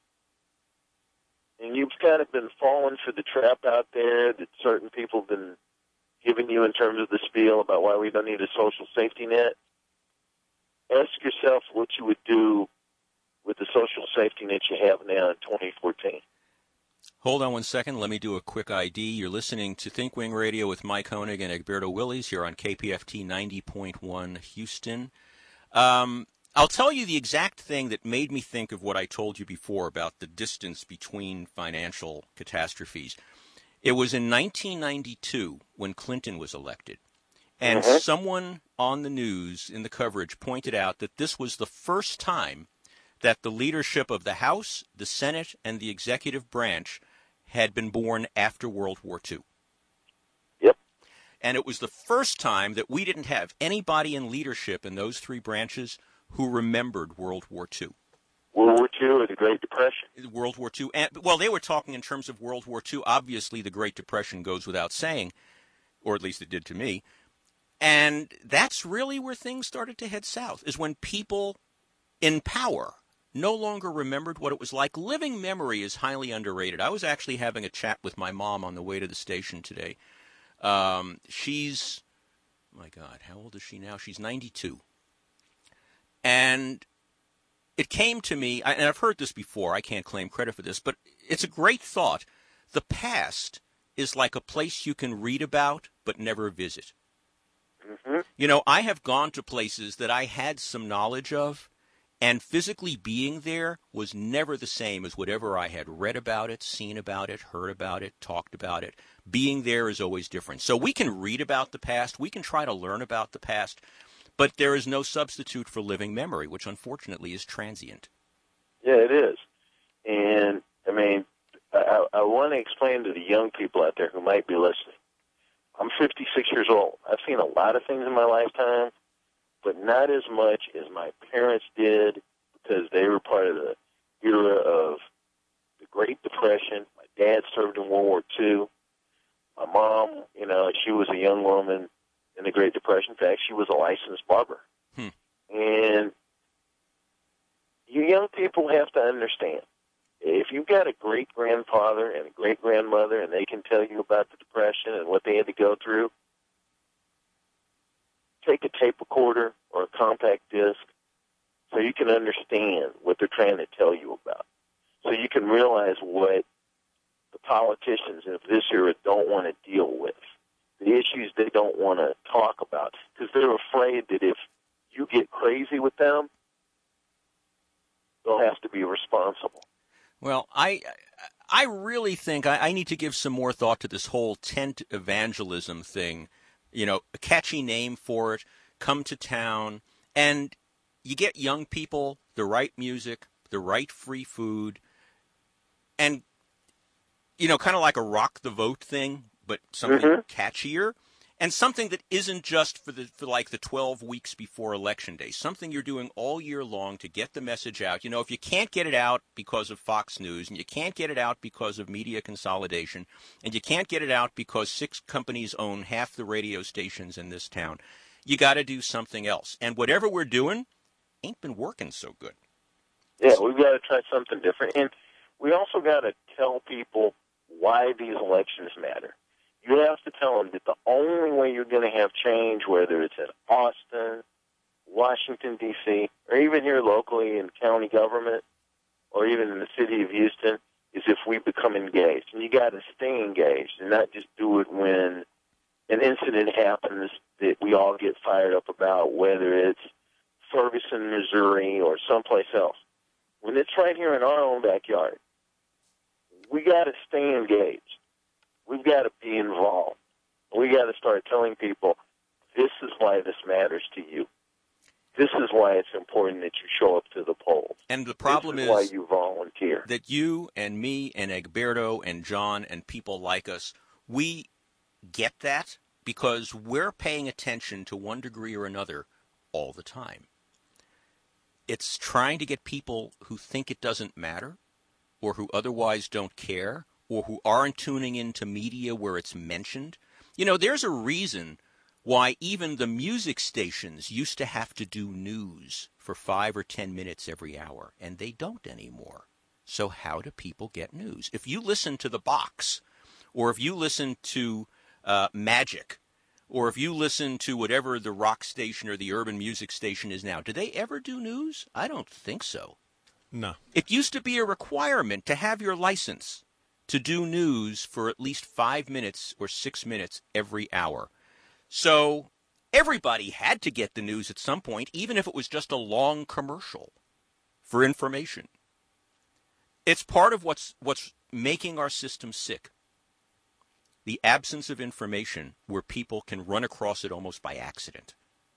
and you've kind of been falling for the trap out there that certain people have been giving you in terms of the spiel about why we don't need a social safety net, ask yourself what you would do with the social safety net you have now in twenty fourteen. Hold on one second. Let me do a quick I D. You're listening to Think Wing Radio with Mike Honig and Egberto Willies here on K P F T ninety point one Houston. Um, I'll tell you the exact thing that made me think of what I told you before about the distance between financial catastrophes. It was in nineteen ninety-two when Clinton was elected, and Mm-hmm. someone on the news in the coverage pointed out that this was the first time that the leadership of the House, the Senate, and the executive branch had been born after World War Two. Yep. And it was the first time that we didn't have anybody in leadership in those three branches who remembered World War Two. World War Two or the Great Depression. World War Two. And, well, they were talking in terms of World War Two. Obviously, the Great Depression goes without saying, or at least it did to me. And that's really where things started to head south, is when people in power no longer remembered what it was like. Living memory is highly underrated. I was actually having a chat with my mom on the way to the station today. Um, she's, my God, how old is she now? She's ninety-two. And it came to me, and I've heard this before, I can't claim credit for this, but it's a great thought. The past is like a place you can read about but never visit. Mm-hmm. You know, I have gone to places that I had some knowledge of, and physically being there was never the same as whatever I had read about it, seen about it, heard about it, talked about it. Being there is always different. So we can read about the past, we can try to learn about the past, but there is no substitute for living memory, which unfortunately is transient. Yeah, it is. And, I mean, I, I want to explain to the young people out there who might be listening. I'm fifty-six years old. I've seen a lot of things in my lifetime, but not as much as my parents did, because they were part of the era of the Great Depression. My dad served in World War Two. My mom, you know, she was a young woman in the Great Depression. In fact, she was a licensed barber. Hmm. And you young people have to understand, if you've got a great-grandfather and a great-grandmother and they can tell you about the Depression and what they had to go through, take a tape recorder or a compact disc so you can understand what they're trying to tell you about. So you can realize what the politicians of this era don't want to deal with, the issues they don't want to talk about, because they're afraid that if you get crazy with them, they'll have to be responsible. Well, I I really think I, I need to give some more thought to this whole tent evangelism thing. You know, a catchy name for it, come to town, and you get young people the right music, the right free food, and, you know, kind of like a rock the vote thing, but something Mm-hmm. catchier. And something that isn't just for the for like the twelve weeks before Election Day, something you're doing all year long to get the message out. You know, if you can't get it out because of Fox News, and you can't get it out because of media consolidation, and you can't get it out because six companies own half the radio stations in this town, you got to do something else. And whatever we're doing ain't been working so good. Yeah, we've got to try something different. And we also got to tell people why these elections matter. You have to tell them that the only way you're going to have change, whether it's in Austin, Washington, D C, or even here locally in county government, or even in the city of Houston, is if we become engaged. And you got to stay engaged and not just do it when an incident happens that we all get fired up about, whether it's Ferguson, Missouri, or someplace else. When it's right here in our own backyard, we got to stay engaged. We've got to be involved. We got to start telling people, this is why this matters to you. This is why it's important that you show up to the polls. And the problem this is, is why you volunteer. That you and me and Egberto and John and people like us, we get that because we're paying attention to one degree or another all the time. It's trying to get people who think it doesn't matter or who otherwise don't care or who aren't tuning into media where it's mentioned. You know, there's a reason why even the music stations used to have to do news for five or ten minutes every hour, and they don't anymore. So how do people get news? If you listen to The Box, or if you listen to uh, Magic, or if you listen to whatever the rock station or the urban music station is now, do they ever do news? I don't think so. No. It used to be a requirement to have your license to do news for at least five minutes or six minutes every hour. So everybody had to get the news at some point, even if it was just a long commercial for information. It's part of what's what's making our system sick. The absence of information where people can run across it almost by accident.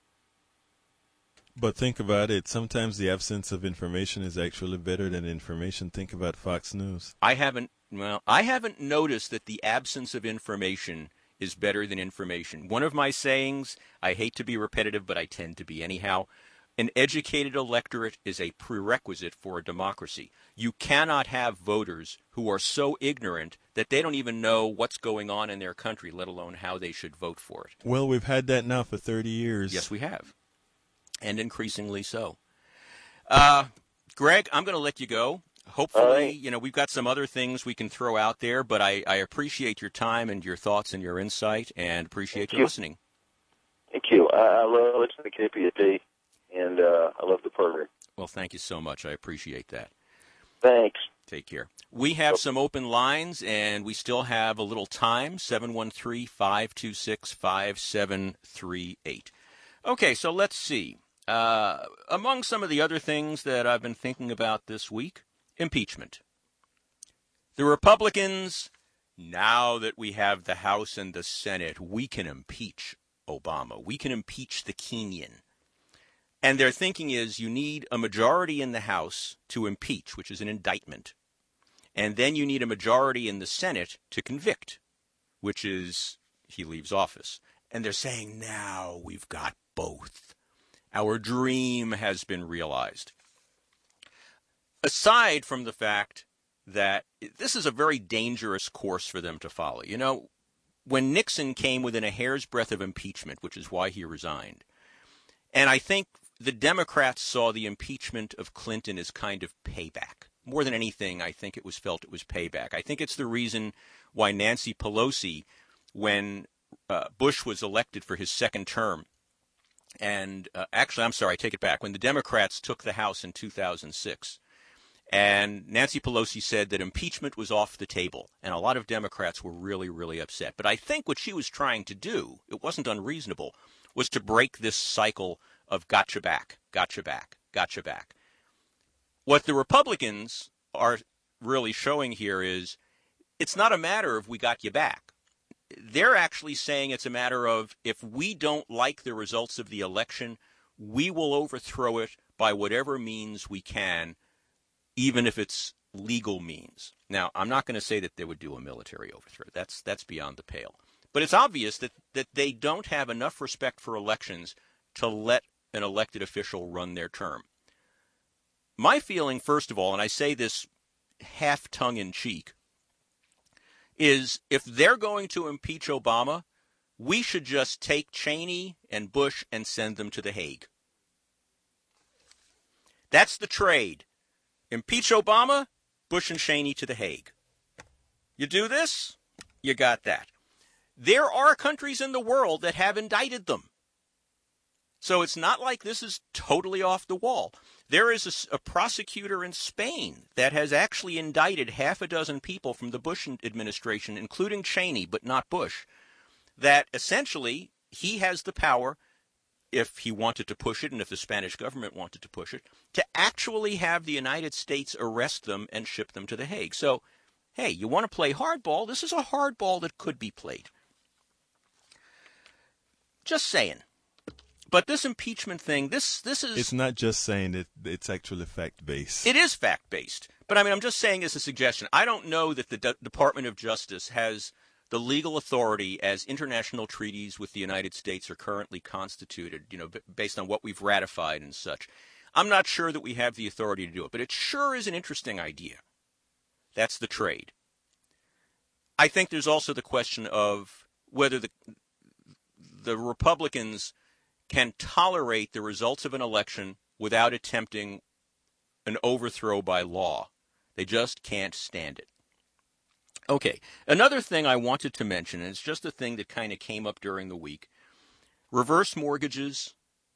But think about it. Sometimes the absence of information is actually better than information. Think about Fox News. I haven't, well, I haven't noticed that the absence of information is better than information. One of my sayings, I hate to be repetitive, but I tend to be anyhow, an educated electorate is a prerequisite for a democracy. You cannot have voters who are so ignorant that they don't even know what's going on in their country, let alone how they should vote for it. Well, we've had that now for thirty years. Yes, we have. And increasingly so. Uh, Greg, I'm going to let you go. Hopefully, right. you know, we've got some other things we can throw out there, but I, I appreciate your time and your thoughts and your insight, and appreciate Thank you you. listening. Thank you. I, I love listening to K P F T, and uh, I love the program. Well, thank you so much. I appreciate that. Thanks. Take care. We have some open lines, and we still have a little time, seven one three, five two six, five seven three eight. Okay, so let's see. Uh, among some of the other things that I've been thinking about this week, impeachment. The Republicans, now that we have the House and the Senate, we can impeach Obama. We can impeach the Kenyan. And their thinking is you need a majority in the House to impeach, which is an indictment. And then you need a majority in the Senate to convict, which is he leaves office. And they're saying now we've got both. Our dream has been realized. Aside from the fact that this is a very dangerous course for them to follow. You know, when Nixon came within a hair's breadth of impeachment, which is why he resigned, and I think the Democrats saw the impeachment of Clinton as kind of payback. More than anything, I think it was felt it was payback. I think it's the reason why Nancy Pelosi, when uh, Bush was elected for his second term, and uh, actually, I'm sorry, I take it back. When the Democrats took the House in two thousand six, and Nancy Pelosi said that impeachment was off the table, and a lot of Democrats were really, really upset. But I think what she was trying to do, it wasn't unreasonable, was to break this cycle of gotcha back, gotcha back, gotcha back. What the Republicans are really showing here is it's not a matter of we got you back. They're actually saying it's a matter of if we don't like the results of the election, we will overthrow it by whatever means we can, even if it's legal means. Now, I'm not going to say that they would do a military overthrow. That's that's beyond the pale. But it's obvious that, that they don't have enough respect for elections to let an elected official run their term. My feeling, first of all, and I say this half tongue-in-cheek, is if they're going to impeach Obama, we should just take Cheney and Bush and send them to The Hague. That's the trade. Impeach Obama, Bush and Cheney to The Hague. You do this, you got that. There are countries in the world that have indicted them. So it's not like this is totally off the wall. There is a, a prosecutor in Spain that has actually indicted half a dozen people from the Bush administration, including Cheney, but not Bush, that essentially he has the power, if he wanted to push it and if the Spanish government wanted to push it, to actually have the United States arrest them and ship them to The Hague. So, hey, you want to play hardball? This is a hardball that could be played. Just saying. But this impeachment thing, this this is... It's not just saying it, it's actually fact-based. It is fact-based. But, I mean, I'm just saying as a suggestion. I don't know that the D- Department of Justice has the legal authority as international treaties with the United States are currently constituted, you know, b- based on what we've ratified and such. I'm not sure that we have the authority to do it, but it sure is an interesting idea. That's the trade. I think there's also the question of whether the the Republicans can tolerate the results of an election without attempting an overthrow by law. They just can't stand it. Okay, another thing I wanted to mention, and it's just a thing that kind of came up during the week, reverse mortgages,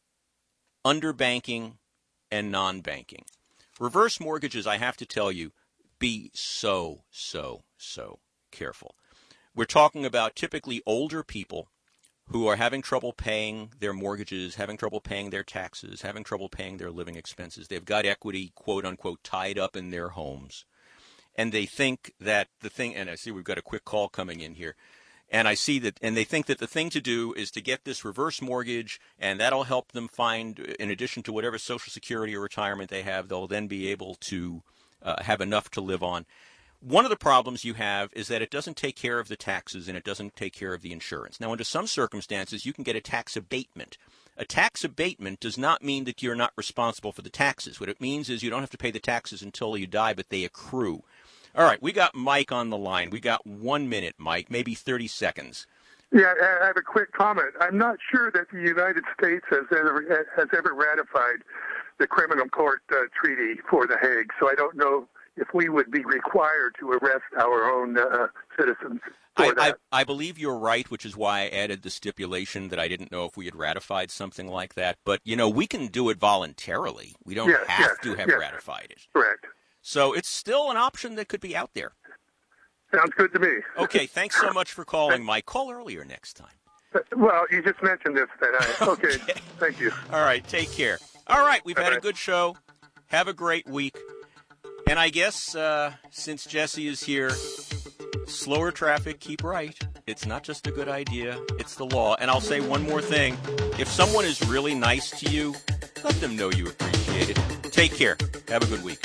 underbanking, and non-banking. Reverse mortgages, I have to tell you, be so, so, so careful. We're talking about typically older people who are having trouble paying their mortgages, having trouble paying their taxes, having trouble paying their living expenses. They've got equity, quote unquote, tied up in their homes. And they think that the thing, and I see we've got a quick call coming in here, and I see that, and they think that the thing to do is to get this reverse mortgage, and that'll help them find, in addition to whatever Social Security or retirement they have, they'll then be able to uh, have enough to live on. One of the problems you have is that it doesn't take care of the taxes and it doesn't take care of the insurance. Now, under some circumstances, you can get a tax abatement. A tax abatement does not mean that you're not responsible for the taxes. What it means is you don't have to pay the taxes until you die, but they accrue. All right, we got Mike on the line. We got one minute, Mike, maybe thirty seconds. Yeah, I have a quick comment. I'm not sure that the United States has ever, has ever ratified the Criminal Court uh, Treaty for The Hague, so I don't know if we would be required to arrest our own uh, citizens for I, that. I, I believe you're right, which is why I added the stipulation that I didn't know if we had ratified something like that. But, you know, we can do it voluntarily. We don't yes, have yes, to have yes. ratified it. Correct. So it's still an option that could be out there. Sounds good to me. Okay, thanks so much for calling, Mike. Call earlier next time. Well, you just mentioned this. That I, okay. okay, thank you. All right, take care. All right, we've All had right. a good show. Have a great week. And I guess uh, since Jesse is here, slower traffic, keep right. It's not just a good idea, it's the law. And I'll say one more thing. If someone is really nice to you, let them know you appreciate it. Take care. Have a good week.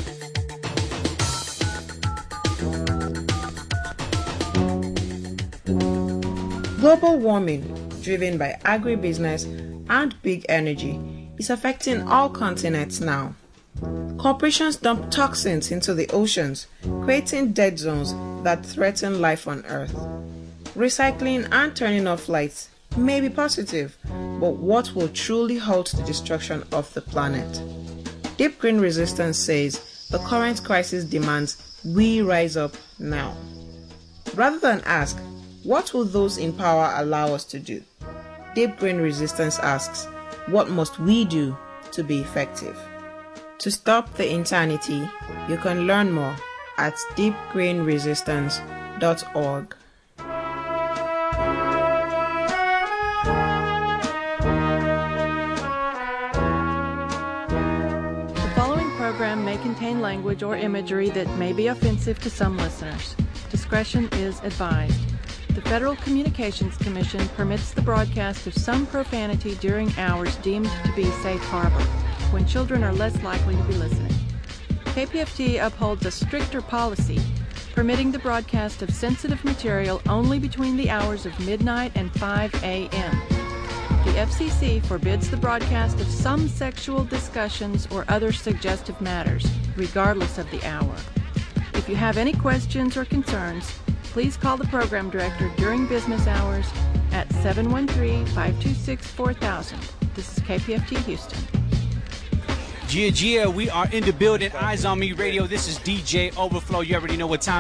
Global warming, driven by agribusiness and big energy, is affecting all continents now. Corporations dump toxins into the oceans, creating dead zones that threaten life on Earth. Recycling and turning off lights may be positive, but what will truly halt the destruction of the planet? Deep Green Resistance says the current crisis demands we rise up now. Rather than ask, what will those in power allow us to do? Deep Green Resistance asks, what must we do to be effective? To stop the insanity, you can learn more at deep green resistance dot org. The following program may contain language or imagery that may be offensive to some listeners. Discretion is advised. The Federal Communications Commission permits the broadcast of some profanity during hours deemed to be safe harbor, when children are less likely to be listening. K P F T upholds a stricter policy, permitting the broadcast of sensitive material only between the hours of midnight and five a.m. The F C C forbids the broadcast of some sexual discussions or other suggestive matters, regardless of the hour. If you have any questions or concerns, please call the program director during business hours at seven one three, five two six, four thousand. This is K P F T Houston. Gia Gia, we are in the building. Eyes on Me Radio. This is D J Overflow. You already know what time